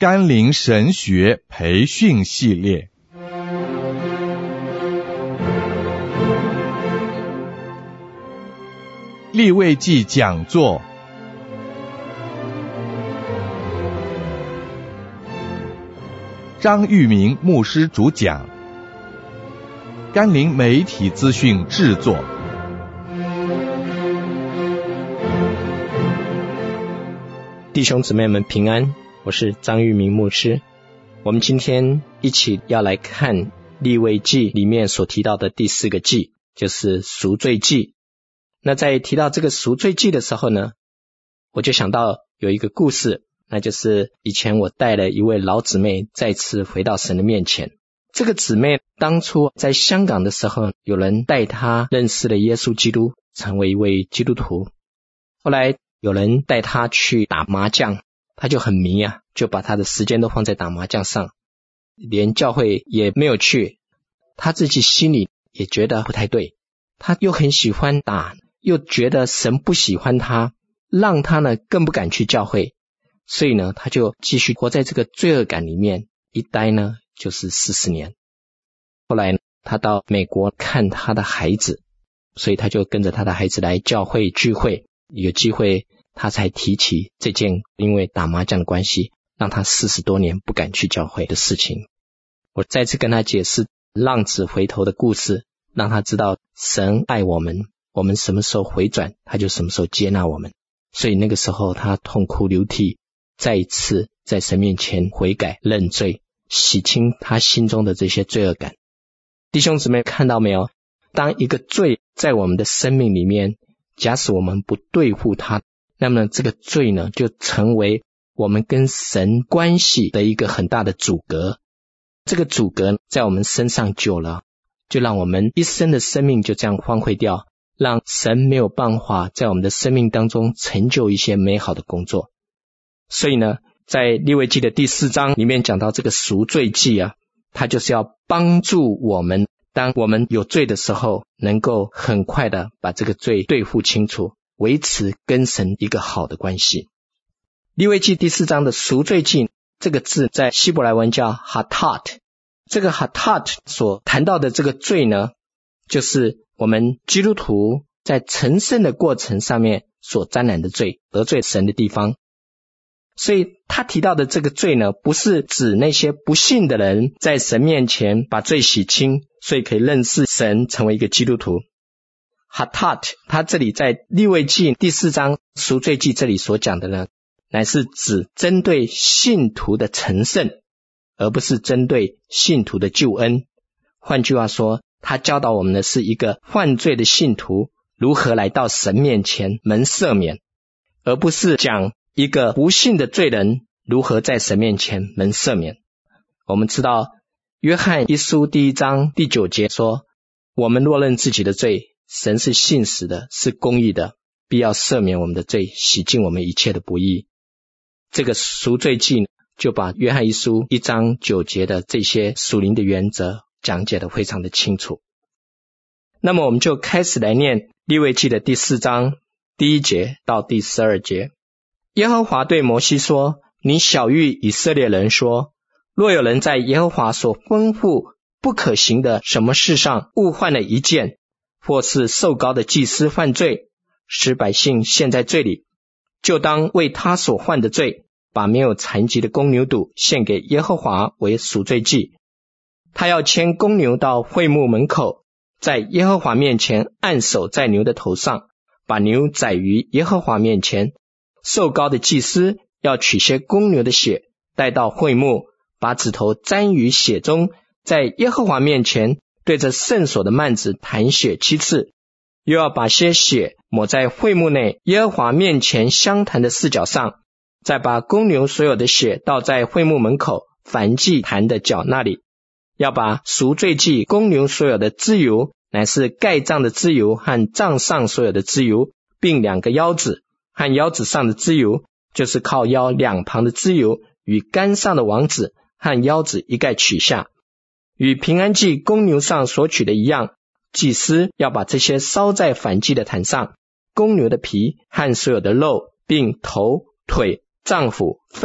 甘霖神学培训系列。利未记讲座，张玉明牧师主讲，甘霖媒体资讯制作。 弟兄姊妹们平安，我是张玉明牧师。我们今天一起要来看利未记里面所提到的第4个祭，就是赎罪祭。那在提到这个赎罪祭的时候呢，我就想到有一个故事，那就是以前我带了一位老姊妹再次回到神的面前。这个姊妹当初在香港的时候，有人带她认识了耶稣基督，成为一位基督徒。后来有人带她去打麻将，她就很迷啊，就把她的时间都放在打麻将上，连教会也没有去。她自己心里也觉得不太对，她又很喜欢打，又觉得神不喜欢她，让她呢更不敢去教会，所以呢她就继续活在这个罪恶感里面，一待呢就是40年。后来她到美国看她的孩子，所以她就跟着她的孩子来教会聚会，有机会她才提起这件因为打麻将的关系让她40多年不敢去教会的事情。我再次跟她解释浪子回头的故事，让她知道神爱我们，我们什么时候回转他就什么时候接纳我们。所以那个时候他痛哭流涕，再一次在神面前悔改认罪，洗清他心中的这些罪恶感。弟兄姊妹看到没有，当一个罪在我们的生命里面，假使我们不对付它，那么这个罪呢就成为我们跟神关系的一个很大的阻隔。这个阻隔在我们身上久了，就让我们一生的生命就这样荒废掉，让神没有办法在我们的生命当中成就一些美好的工作。所以呢，在利未记的第4章里面讲到这个赎罪祭啊，它就是要帮助我们，当我们有罪的时候，能够很快的把这个罪对付清楚，维持跟神一个好的关系。利未记第4章的赎罪祭，这个字在希伯来文叫 hatat， 这个 hatat 所谈到的这个罪呢，就是我们基督徒在成圣的过程上面所沾染的罪，得罪神的地方。所以他提到的这个罪呢，不是指那些不信的人在神面前把罪洗清，所以可以认识神，成为一个基督徒。hatat 他这里在利未记第4章赎罪记这里所讲的呢，乃是指针对信徒的成圣，而不是针对信徒的救恩。换句话说，他教导我们的是一个犯罪的信徒如何来到神面前蒙赦免，而不是讲一个不信的罪人如何在神面前蒙赦免。我们知道约翰一书第1章第9节说，我们若认自己的罪，神是信实的，是公义的，必要赦免我们的罪，洗净我们一切的不义。这个赎罪祭就把约翰一书1章9节的这些属灵的原则讲解得非常的清楚。那么我们就开始来念利未记的第4章第1节到第12节。耶和华对摩西说，你晓谕以色列人说，若有人在耶和华所吩咐不可行的什么事上误犯了一件，或是受膏的祭司犯罪，使百姓陷在罪里，就当为他所犯的罪，把没有残疾的公牛犊献给耶和华为赎罪祭。他要牵公牛到会幕门口，在耶和华面前按手在牛的头上，把牛宰于耶和华面前。受膏的祭司要取些公牛的血，带到会幕，把指头沾于血中，在耶和华面前对着圣所的幔子弹血7次，又要把些血抹在会幕内耶和华面前香坛的4角上，再把公牛所有的血倒在会幕门口燔祭坛的角那里。要把赎罪祭公牛所有的脂油，乃是盖脏的脂油和脏上所有的脂油，并2个腰子和腰子上的脂油，就是靠腰2旁的脂油，与杆上的网子和腰子一概取下。与平安祭公牛上所取的一样，祭司要把这些烧在燔祭的坛上，公牛的皮和所有的肉，并头、腿、脏腑、粪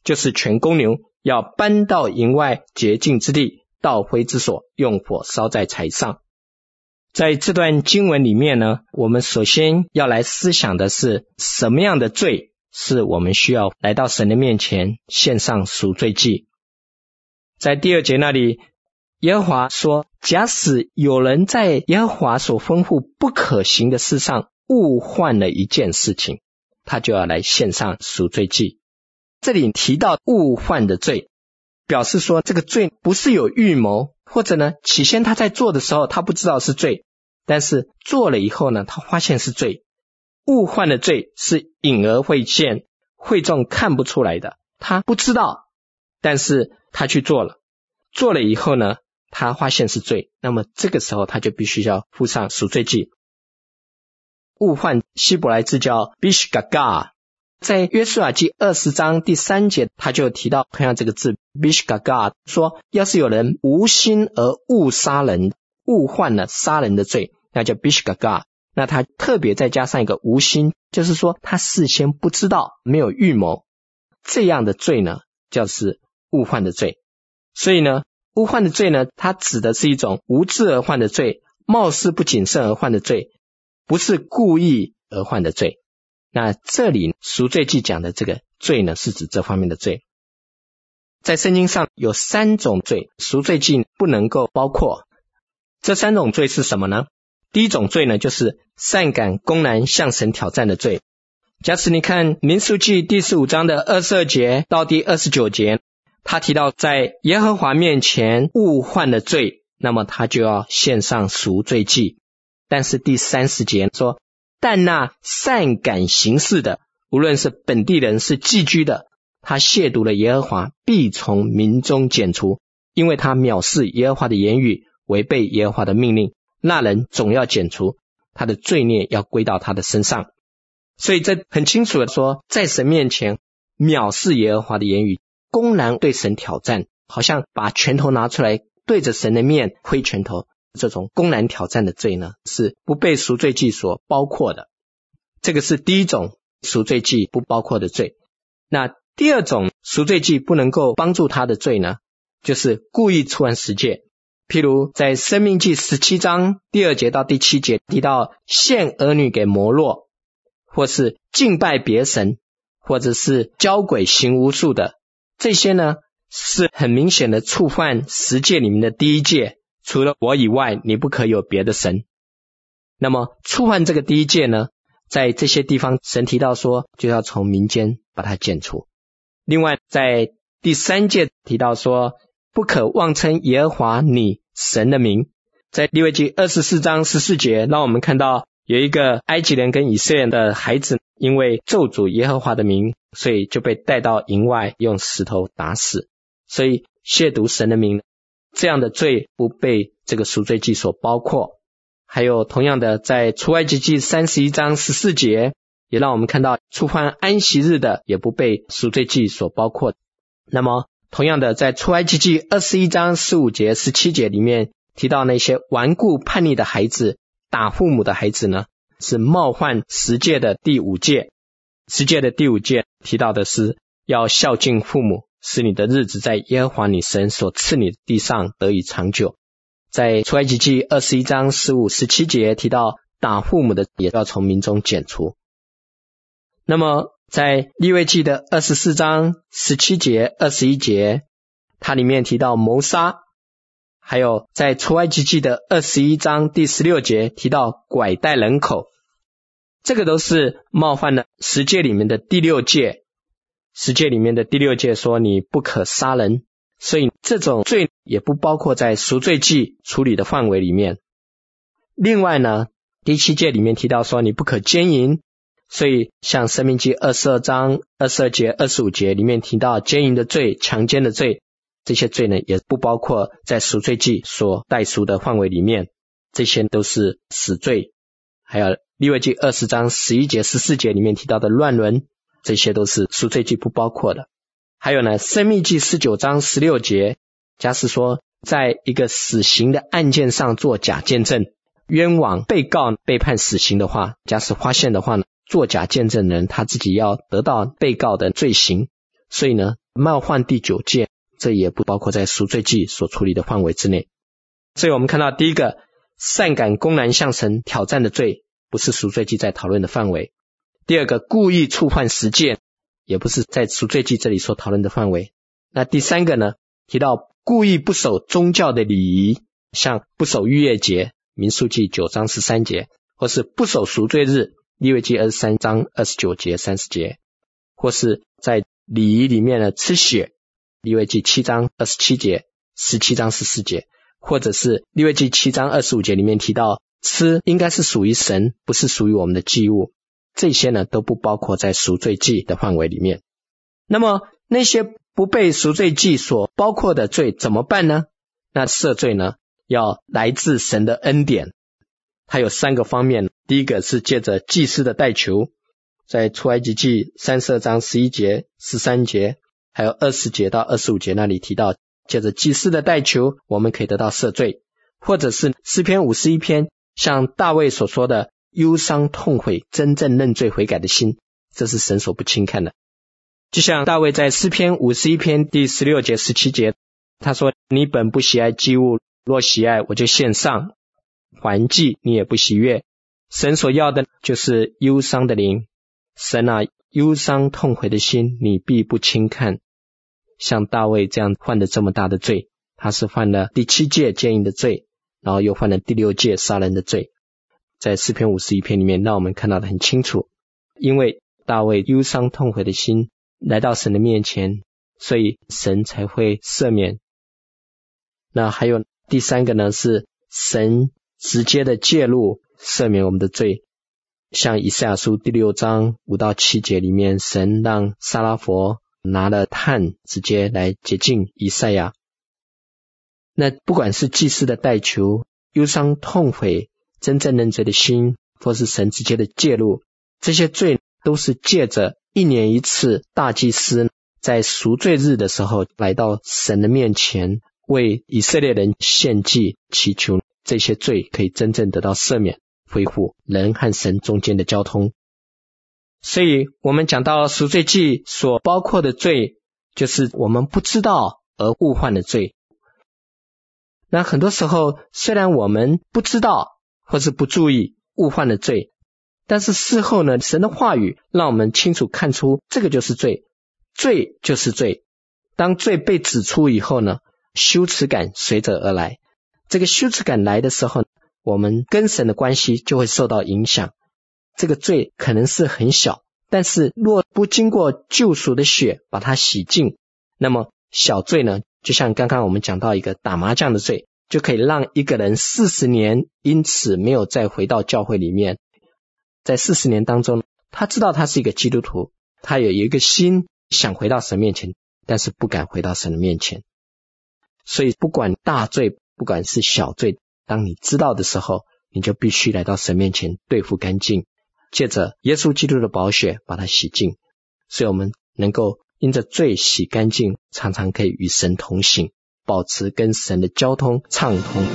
就是全公牛，要搬到营外洁净之地，到灰之所，用火烧在柴上。在这段经文里面呢，我们首先要来思想的是，什么样的罪是我们需要来到神的面前献上赎罪祭。在第2节那里，耶和华说，假使有人在耶和华所吩咐不可行的事上误犯了一件事情，他就要来献上赎罪祭。这里提到误犯的罪，表示说这个罪不是有预谋，或者呢起先他在做的时候他不知道是罪，但是做了以后呢他发现是罪。误犯的罪是隐而未现，会众看不出来的，他不知道，但是他去做了，做了以后呢他发现是罪，那么这个时候他就必须要付上赎罪祭。误犯希伯来字叫 bishgaga， 在约书亚记20章第3节他就提到同样这个字 bishgaga， 说要是有人无心而误杀人，误犯了杀人的罪，那叫 bishgaga。 那他特别再加上一个无心，就是说他事先不知道，没有预谋，这样的罪呢叫是误犯的罪。所以呢误犯的罪呢，它指的是一种无知而犯的罪，貌似不谨慎而犯的罪，不是故意而犯的罪。那这里赎罪记讲的这个罪呢，是指这方面的罪。在圣经上有3种罪，赎罪记不能够包括。这3种罪是什么呢？第一种罪呢，就是擅敢公然向神挑战的罪。假使你看民数记第15章的22节到第29节，他提到在耶和华面前误犯的罪，那么他就要献上赎罪祭。但是第30节说，但那擅敢行事的，无论是本地人是寄居的，他亵渎了耶和华，必从民中剪除，因为他藐视耶和华的言语，违背耶和华的命令，那人总要剪除，他的罪孽要归到他的身上。所以这很清楚的说，在神面前藐视耶和华的言语，公然对神挑战，好像把拳头拿出来对着神的面挥拳头，这种公然挑战的罪呢，是不被赎罪祭所包括的。这个是第一种赎罪祭不包括的罪。那第二种赎罪祭不能够帮助他的罪呢，就是故意触犯十诫。譬如在申命记17章第2节到第7节提到献儿女给摩洛，或是敬拜别神，或者是交鬼行巫术的，这些呢是很明显的触犯十诫里面的第1诫，除了我以外你不可有别的神。那么触犯这个第1诫呢，在这些地方神提到说就要从民间把它剪除。另外在第3诫提到说不可妄称耶和华你神的名。在利未记24章14节让我们看到有一个埃及人跟以色列人的孩子因为咒诅耶和华的名，所以就被带到营外用石头打死。所以亵渎神的名这样的罪不被这个赎罪祭所包括。还有同样的在出埃及记31章14节也让我们看到触犯安息日的也不被赎罪祭所包括。那么同样的在出埃及记21章15节17节里面提到那些顽固叛逆的孩子，打父母的孩子呢，是冒犯十诫的第5诫。十诫的第5诫提到的是要孝敬父母，使你的日子在耶和华你神所赐你的地上得以长久。在出埃及记21章15、17节提到打父母的也要从民中剪除。那么在利未记的24章17节、21节，它里面提到谋杀。还有在出埃及记的21章第16节提到拐带人口，这个都是冒犯了十诫里面的第6诫。十诫里面的第6诫说你不可杀人，所以这种罪也不包括在赎罪祭处理的范围里面。另外呢，第7诫里面提到说你不可奸淫，所以像申命记22章22节、25节里面提到奸淫的罪、强奸的罪，这些罪呢也不包括在赎罪祭所代赎的范围里面，这些都是死罪。还有利未记20章11节、14节里面提到的乱伦，这些都是赎罪祭不包括的。还有呢，申命记19章16节，假使说在一个死刑的案件上做假见证，冤枉被告被判死刑的话，假使发现的话呢，做假见证人他自己要得到被告的罪行，所以呢冒犯第9诫，这也不包括在赎罪祭所处理的范围之内。所以我们看到第一个，擅敢公然向神挑战的罪，不是赎罪祭在讨论的范围。第二个，故意触犯10诫，也不是在赎罪祭这里所讨论的范围。那第三个呢，提到故意不守宗教的礼仪，像不守逾越节，民数记9章13节，或是不守赎罪日，利未记23章29节30节，或是在礼仪里面呢吃血，利未记7章27节17章14节，或者是利未记7章25节里面提到吃应该是属于神，不是属于我们的祭物，这些呢都不包括在赎罪祭的范围里面。那么那些不被赎罪祭所包括的罪怎么办呢？那赦罪呢要来自神的恩典，它有3个方面。第一个是借着祭司的代求，在出埃及记32章11节13节还有20节到25节那里提到，借着祭司的代求我们可以得到赦罪，或者是诗篇51篇像大卫所说的忧伤痛悔真正认罪悔改的心，这是神所不轻看的。就像大卫在诗篇51篇第16节17节，他说，你本不喜爱祭物，若喜爱我就献上，还祭你也不喜悦。神所要的就是忧伤的灵，神啊，忧伤痛悔的心你必不轻看。像大卫这样犯了这么大的罪，他是犯了第7诫奸淫的罪，然后又犯了第6诫杀人的罪，在诗篇51篇里面让我们看到的很清楚。因为大卫忧伤痛悔的心来到神的面前，所以神才会赦免。那还有第3个呢，是神直接的介入赦免我们的罪，像以赛亚书第6章5到7节里面，神让撒拉佛拿了炭直接来洁净以赛亚。那不管是祭司的代求、忧伤痛悔、真正认罪的心，或是神直接的介入，这些罪都是借着1年1次大祭司在赎罪日的时候来到神的面前，为以色列人献祭，祈求这些罪可以真正得到赦免，恢复人和神中间的交通。所以我们讲到赎罪祭所包括的罪，就是我们不知道而误犯的罪。那很多时候虽然我们不知道或是不注意误犯的罪，但是事后呢，神的话语让我们清楚看出这个就是罪，罪就是罪。当罪被指出以后呢，羞耻感随着而来，这个羞耻感来的时候，我们跟神的关系就会受到影响。这个罪可能是很小，但是若不经过救赎的血把它洗净，那么小罪呢，就像刚刚我们讲到一个打麻将的罪，就可以让一个人40年因此没有再回到教会里面。在40年当中，他知道他是一个基督徒，他有一个心想回到神面前，但是不敢回到神的面前。所以不管大罪不管是小罪，当你知道的时候，你就必须来到神面前对付干净，借着耶稣基督的宝血把它洗净。所以我们能够因着罪洗干净，常常可以与神同行，保持跟神的交通畅通。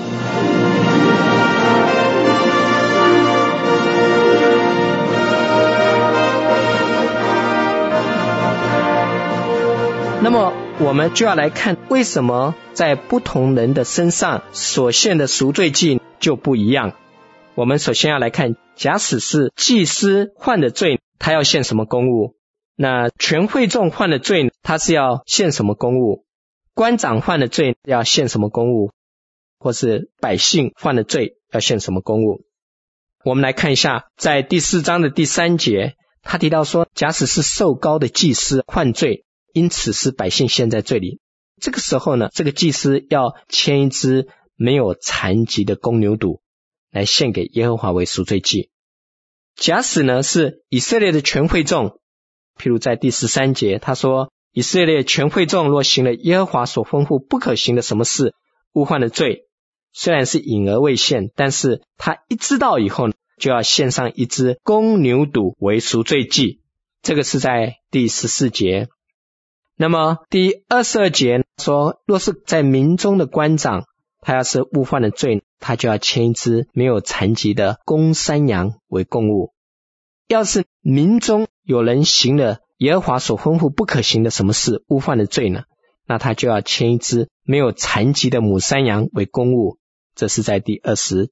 那么我们就要来看，为什么在不同人的身上所献的赎罪祭就不一样。我们首先要来看，假使是祭司犯的罪，他要献什么公物？那全会众犯的罪，他是要献什么公物？官长犯的罪要献什么公物？或是百姓犯的罪要献什么公物？我们来看一下，在第4章的第3节，他提到说，假使是受膏的祭司犯罪，因此是百姓陷在罪里，这个时候呢，这个祭司要牵一只没有残疾的公牛犊来献给耶和华为赎罪祭。假使呢是以色列的全会众，譬如在第13节他说，以色列全会众若行了耶和华所吩咐不可行的什么事，误犯的罪，虽然是隐而未现，但是他一知道以后呢，就要献上一只公牛犊为赎罪祭，这个是在第14节。那么第22节说，若是在民中的官长，他要是误犯的罪，他就要牵一只没有残疾的公山羊为供物。要是民中有人行了耶和华所吩咐不可行的什么事，污犯的罪呢？那他就要牵一只没有残疾的母山羊为公物，这是在第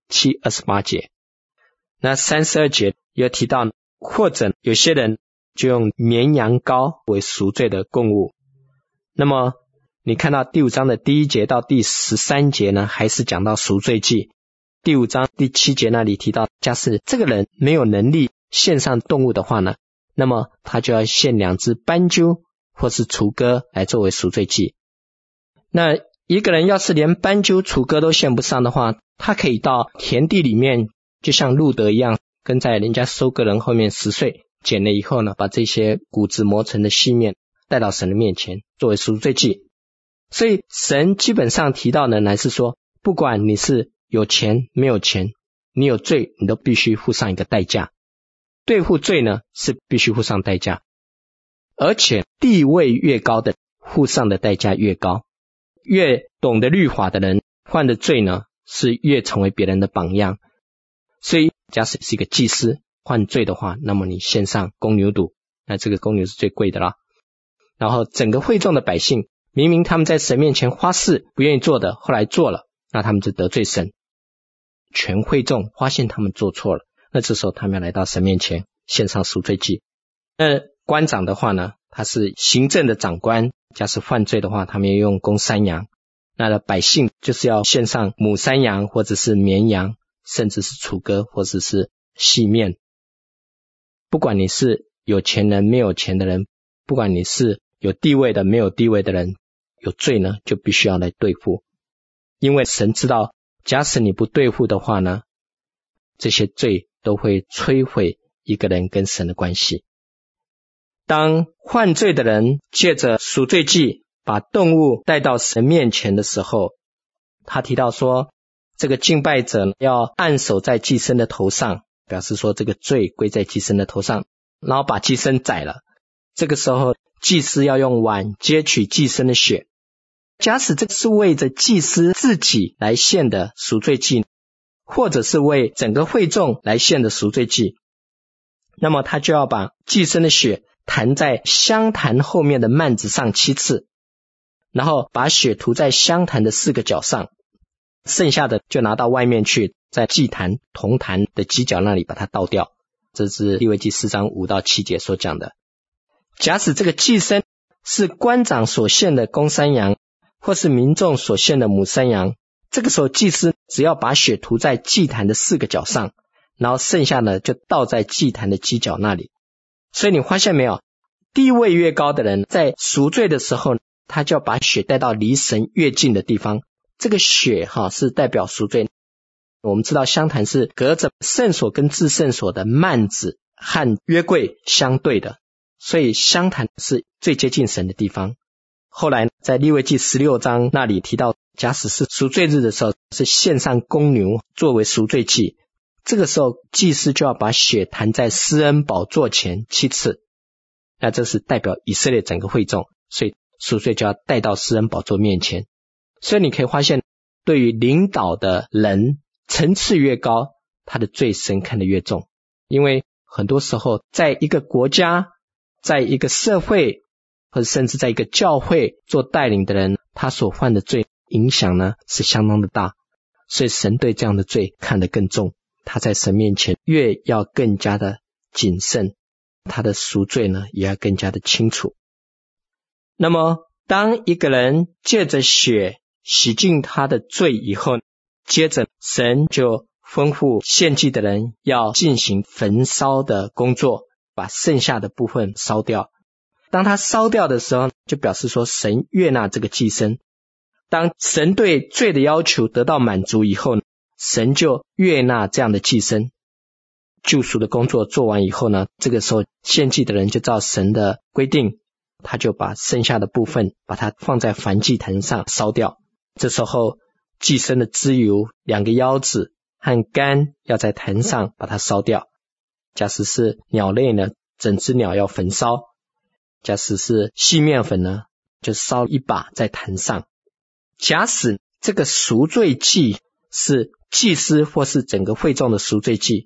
27、28节。那32节又提到，或者有些人就用绵羊羔为赎罪的供物。那么你看到第5章的第1节到第13节呢，还是讲到赎罪祭。第5章第7节那里提到，假使这个人没有能力献上动物的话呢，那么他就要献2只斑鸠或是雏鸽来作为赎罪祭。那一个人要是连斑鸠、雏鸽都献不上的话，他可以到田地里面，就像路得一样，跟在人家收割人后面10岁，捡了以后呢，把这些谷子磨成的细面带到神的面前作为赎罪祭。所以神基本上提到的乃是说，不管你是有钱没有钱，你有罪你都必须付上一个代价。对付罪呢是必须付上代价，而且地位越高的付上的代价越高。越懂得律法的人犯的罪呢是越成为别人的榜样。所以假使是一个祭司犯罪的话，那么你献上公牛犊，那这个公牛是最贵的啦。然后整个会众的百姓，明明他们在神面前发誓不愿意做的，后来做了，那他们就得罪神。全会众发现他们做错了，那这时候他们要来到神面前献上赎罪祭。那官长的话呢，他是行政的长官，假使犯罪的话，他们要用公山羊。那百姓就是要献上母山羊或者是绵羊，甚至是雏鸽或者是细面。不管你是有钱人没有钱的人，不管你是有地位的没有地位的人，有罪呢就必须要来对付。因为神知道，假使你不对付的话呢，这些罪都会摧毁一个人跟神的关系。当犯罪的人借着赎罪祭把动物带到神面前的时候，他提到说，这个敬拜者要按手在祭牲的头上，表示说这个罪归在祭牲的头上，然后把祭牲宰了。这个时候祭司要用碗接取祭牲的血。假使这是为着祭司自己来献的赎罪祭，或者是为整个会众来献的赎罪祭，那么他就要把祭牲的血弹在香坛后面的幔子上7次，然后把血涂在香坛的4个角上，剩下的就拿到外面去，在祭坛铜坛的犄角那里把它倒掉。这是利未记4章5到7节所讲的。假使这个祭牲是官长所献的公山羊，或是民众所献的母山羊，这个时候祭司只要把血涂在祭坛的4个角上，然后剩下的就倒在祭坛的犄角那里。所以你发现没有，地位越高的人在赎罪的时候，他就要把血带到离神越近的地方。这个血是代表赎罪。我们知道香坛是隔着圣所跟至圣所的幔子和约柜相对的，所以香坛是最接近神的地方。后来在利未记16章那里提到，假使是赎罪日的时候，是献上公牛作为赎罪祭，这个时候祭司就要把血弹在施恩宝座前7次。那这是代表以色列整个会众，所以赎罪就要带到施恩宝座面前。所以你可以发现，对于领导的人层次越高，他的罪神看得越重。因为很多时候在一个国家，在一个社会，或者甚至在一个教会做带领的人，他所犯的罪影响呢是相当的大，所以神对这样的罪看得更重，他在神面前越要更加的谨慎，他的赎罪呢也要更加的清楚。那么当一个人借着血洗净他的罪以后，接着神就吩咐献祭的人要进行焚烧的工作，把剩下的部分烧掉。当他烧掉的时候，就表示说神悦纳这个祭牲。当神对罪的要求得到满足以后，神就悦纳这样的祭牲。救赎的工作做完以后呢，这个时候献祭的人就照神的规定，他就把剩下的部分把它放在燔祭坛上烧掉。这时候祭牲的脂油、2个腰子和肝要在坛上把它烧掉。假使是鸟类呢，整只鸟要焚烧。假使是细面粉呢，就烧1把在坛上。假使这个赎罪祭是祭司或是整个会众的赎罪祭，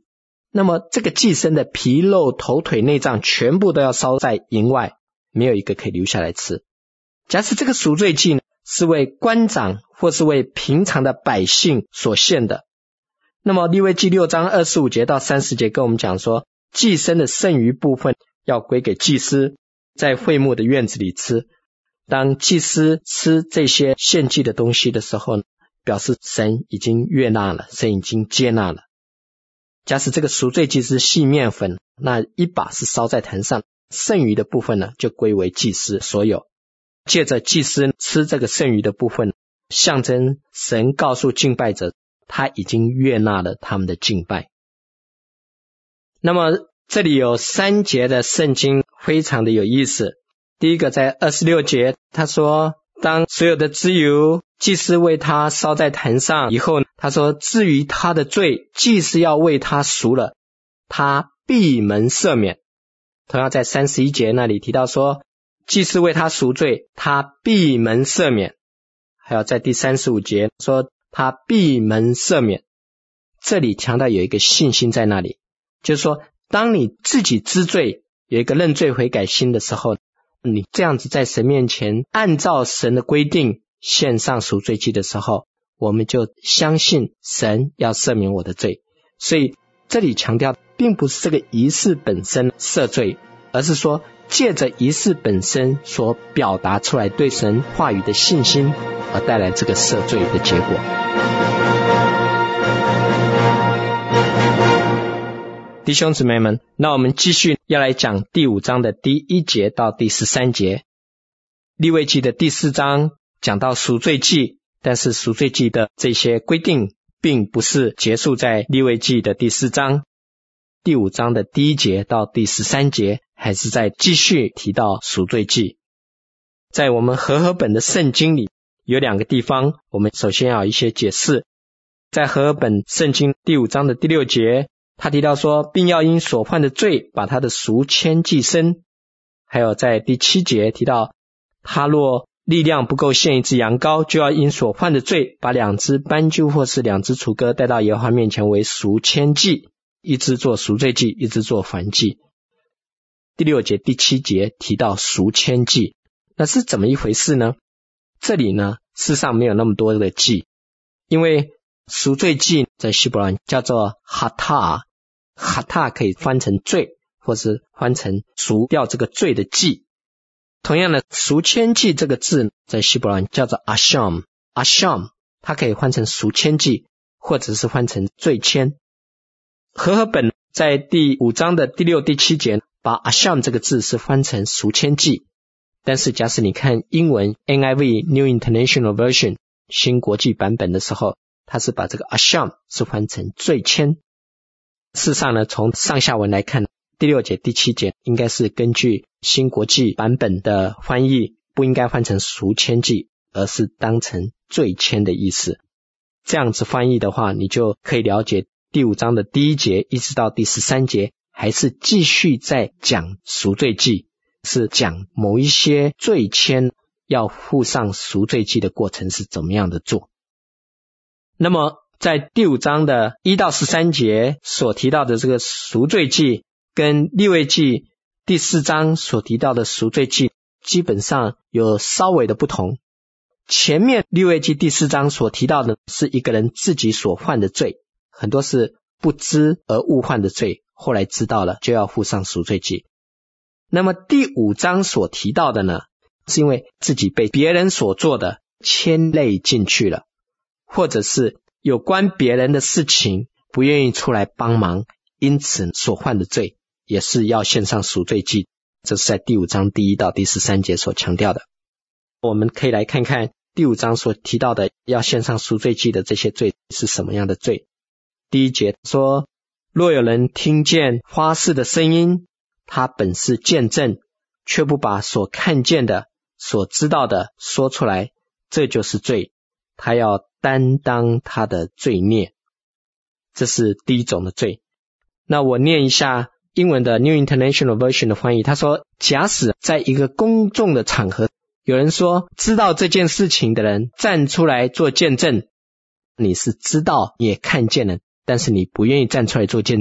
那么这个祭牲的皮肉、头腿、内脏全部都要烧在营外，没有一个可以留下来吃。假使这个赎罪祭是为官长或是为平常的百姓所献的，那么利未记6章25节到30节跟我们讲说，祭牲的剩余部分要归给祭司，在会幕的院子里吃。当祭司吃这些献祭的东西的时候，表示神已经悦纳了，神已经接纳了。假使这个赎罪祭是细面粉，那一把是烧在坛上，剩余的部分呢，就归为祭司所有。借着祭司吃这个剩余的部分，象征神告诉敬拜者，他已经悦纳了他们的敬拜。那么这里有3节的圣经非常的有意思。第一个在26节，他说当所有的脂油祭司为他烧在坛上以后，他说至于他的罪，祭司要为他赎了，他闭门赦免。同样在31节那里提到说，祭司为他赎罪，他闭门赦免。还有在第35节说他闭门赦免。这里强调有一个信心在那里，就是说当你自己知罪，有一个认罪悔改心的时候，你这样子在神面前按照神的规定献上赎罪祭的时候，我们就相信神要赦免我的罪。所以这里强调并不是这个仪式本身赦罪，而是说借着仪式本身所表达出来对神话语的信心，而带来这个赦罪的结果。弟兄姊妹们，那我们继续要来讲第5章的第1节到第13节。利未记的第4章讲到赎罪祭，但是赎罪祭的这些规定并不是结束在利未记的第4章。第5章的第1节到第13节还是在继续提到赎罪祭。在我们和合本的圣经里有2个地方，我们首先要有一些解释。在和合本圣经第5章的第6节，他提到说，并要因所犯的罪把他的赎愆祭牲。还有在第7节提到，他若力量不够献一只羊羔，就要因所犯的罪把2只斑鸠或是2只雏鸽带到耶和华面前为赎愆祭，一只做赎罪祭，一只做燔祭。第6节第7节提到赎愆祭，那是怎么一回事呢？这里呢事实上没有那么多的祭，因为赎罪祭在希伯来叫做哈塔，哈塔可以翻成罪，或是翻成赎掉这个罪的祭。同样的，赎愆祭这个字在希伯来叫做阿sham， 阿sham它可以翻成赎愆祭，或者是翻成罪愆。和合本在第5章的第6、第7节把阿sham这个字是翻成赎愆祭，但是假使你看英文 NIV New International Version 新国际版本的时候，它是把这个阿sham是翻成罪愆。事实上呢，从上下文来看，第6节、第7节应该是根据新国际版本的翻译，不应该翻成赎愆祭，而是当成罪愆的意思。这样子翻译的话，你就可以了解第5章的第1节一直到第13节还是继续在讲赎罪祭，是讲某一些罪愆要付上赎罪祭的过程是怎么样的做。那么在第5章的1到13节所提到的这个赎罪祭，跟利未记第4章所提到的赎罪祭基本上有稍微的不同。前面利未记第4章所提到的是一个人自己所犯的罪，很多是不知而误犯的罪，后来知道了就要付上赎罪祭。那么第5章所提到的呢，是因为自己被别人所做的牵累进去了，或者是有关别人的事情不愿意出来帮忙，因此所犯的罪也是要献上赎罪祭。这是在第5章第1到第13节所强调的。我们可以来看看第5章所提到的要献上赎罪祭的这些罪是什么样的罪。第1节说，若有人听见发誓的声音，他本是见证，却不把所看见的所知道的说出来，这就是罪，他要担当他的罪孽。这是第一种的罪。那我念一下英文的 New International Version 的翻译，他说，假使在一个公众的场合，有人说知道这件事情的人站出来做见证，你是知道也看见了，但是你不愿意站出来做见证，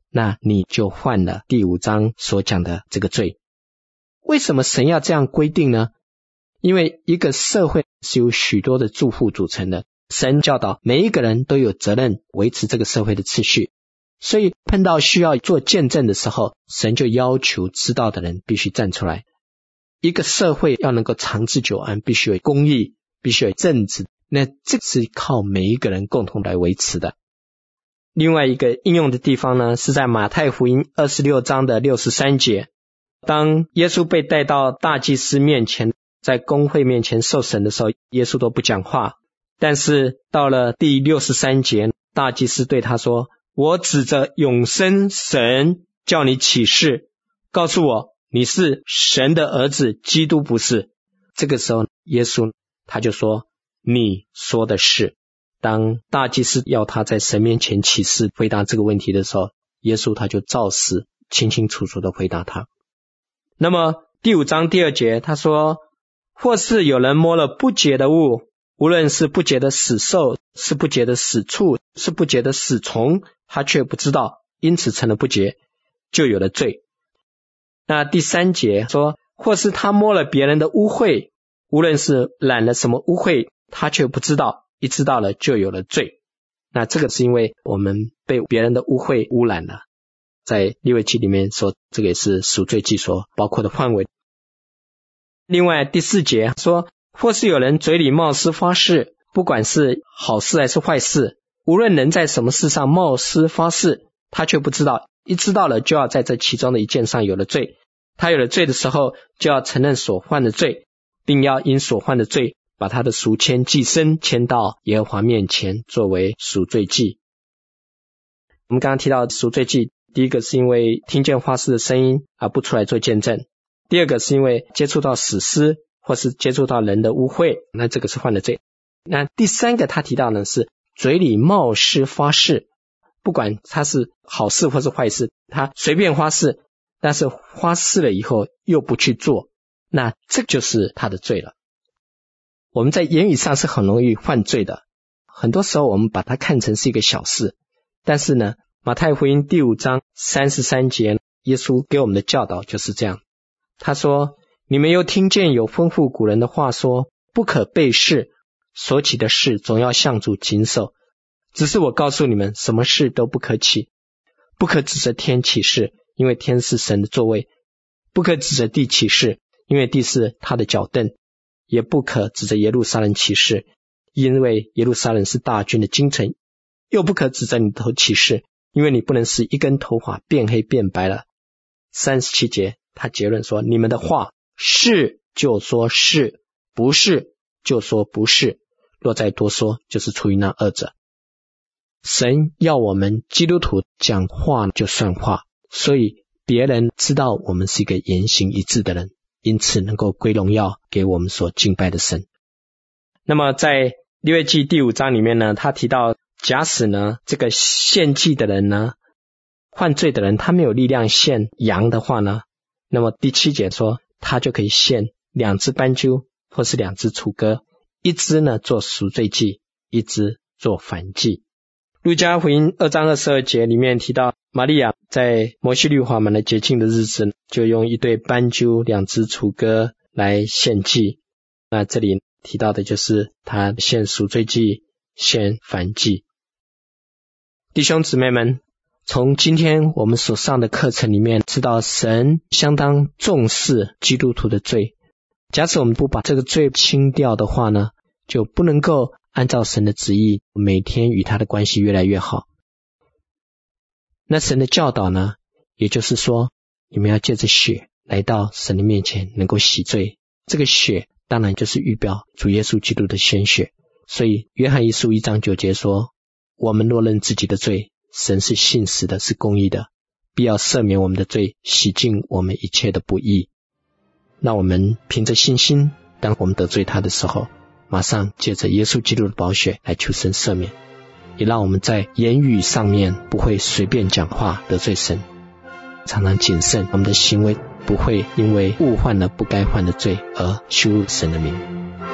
那你就犯了第5章所讲的这个罪。为什么神要这样规定呢？因为一个社会是由许多的住户组成的，神教导每一个人都有责任维持这个社会的秩序，所以碰到需要做见证的时候，神就要求知道的人必须站出来。一个社会要能够长治久安，必须有公义，必须有正直，那这是靠每一个人共同来维持的。另外一个应用的地方呢，是在马太福音26章的63节，当耶稣被带到大祭司面前，在公会面前受审的时候，耶稣都不讲话，但是到了第63节，大祭司对他说，我指着永生神叫你起誓，告诉我你是神的儿子，基督不是。这个时候耶稣他就说，你说的是。当大祭司要他在神面前起誓回答这个问题的时候，耶稣他就照实清清楚楚的回答他。那么第5章第2节他说，或是有人摸了不洁的物，无论是不洁的死兽，是不洁的死畜，是不洁的死虫，他却不知道，因此成了不洁，就有了罪。那第3节说，或是他摸了别人的污秽，无论是染了什么污秽，他却不知道，一知道了就有了罪。那这个是因为我们被别人的污秽污染了，在利未记里面说，这个也是赎罪记所包括的范围。另外第4节说，或是有人嘴里冒失发誓，不管是好事还是坏事，无论人在什么事上冒失发誓，他却不知道，一知道了就要在这其中的一件上有了罪。他有了罪的时候，就要承认所犯的罪，并要因所犯的罪把他的赎愆祭牲牵到耶和华面前，作为赎罪祭。我们刚刚提到赎罪祭，第一个是因为听见发誓的声音而不出来做见证，第二个是因为接触到死尸或是接触到人的污秽，那这个是犯了罪。那第3个他提到呢，是嘴里冒失发誓，不管他是好事或是坏事，他随便发誓，但是发誓了以后又不去做，那这就是他的罪了。我们在言语上是很容易犯罪的，很多时候我们把它看成是一个小事，但是呢，马太福音第5章33节，耶稣给我们的教导就是这样。他说，你们又听见有吩咐古人的话说，不可背誓，所起的事总要向主谨守。只是我告诉你们，什么事都不可起，不可指着天起誓，因为天是神的座位；不可指着地起誓，因为地是他的脚凳；也不可指着耶路撒冷起誓，因为耶路撒冷是大军的京城；又不可指着你的头起誓，因为你不能使一根头发变黑变白了。37节他结论说，你们的话是就说是，不是就说不是，若再多说，就是出于那二者。神要我们基督徒讲话就算话，所以别人知道我们是一个言行一致的人，因此能够归荣耀给我们所敬拜的神。那么在利未记第5章里面呢，他提到假使呢这个献祭的人呢，犯罪的人他没有力量献羊的话呢，那么第7节说他就可以献2只斑鸠或是2只雏鸽，一只呢做赎罪祭，一只做燔祭。路加福音2章22节里面提到，玛利亚在摩西律法满了节庆的日子，就用1对斑鸠2只雏鸽来献祭。那这里提到的就是他献赎罪祭，献燔祭。弟兄姊妹们，从今天我们所上的课程里面知道，神相当重视基督徒的罪。假使我们不把这个罪清掉的话呢，就不能够按照神的旨意每天与他的关系越来越好。那神的教导呢，也就是说你们要借着血来到神的面前，能够洗罪。这个血当然就是预表主耶稣基督的鲜血。所以约翰一书1章9节说，我们若认自己的罪，神是信实的，是公义的，必要赦免我们的罪，洗净我们一切的不义。那我们凭着信心，当我们得罪他的时候，马上借着耶稣基督的宝血来求神赦免，也让我们在言语上面不会随便讲话得罪神，常常谨慎，我们的行为不会因为误犯了不该犯的罪而羞辱神的名。